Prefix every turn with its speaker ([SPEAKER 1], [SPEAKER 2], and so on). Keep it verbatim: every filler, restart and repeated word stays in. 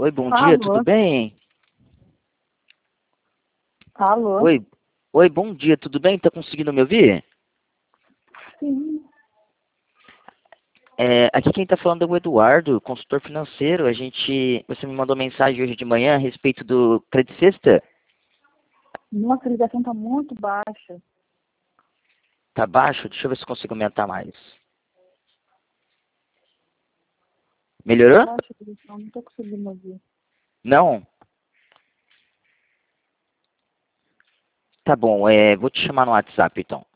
[SPEAKER 1] Oi, bom dia,
[SPEAKER 2] Alô?
[SPEAKER 1] tudo bem?
[SPEAKER 2] Alô?
[SPEAKER 1] Oi, oi, bom dia, tudo bem? Tá conseguindo me ouvir?
[SPEAKER 2] Sim.
[SPEAKER 1] É, aqui quem tá falando é o Eduardo, consultor financeiro. A gente, você me mandou mensagem hoje de manhã a respeito do Credit Sexta.
[SPEAKER 2] Nossa, a ligação tá muito baixa.
[SPEAKER 1] Tá baixo? Deixa eu ver se eu consigo aumentar mais.
[SPEAKER 2] Tá
[SPEAKER 1] Melhorou?
[SPEAKER 2] baixa a ligação, não tô conseguindo ouvir.
[SPEAKER 1] Não? Tá bom, é, vou te chamar no WhatsApp então.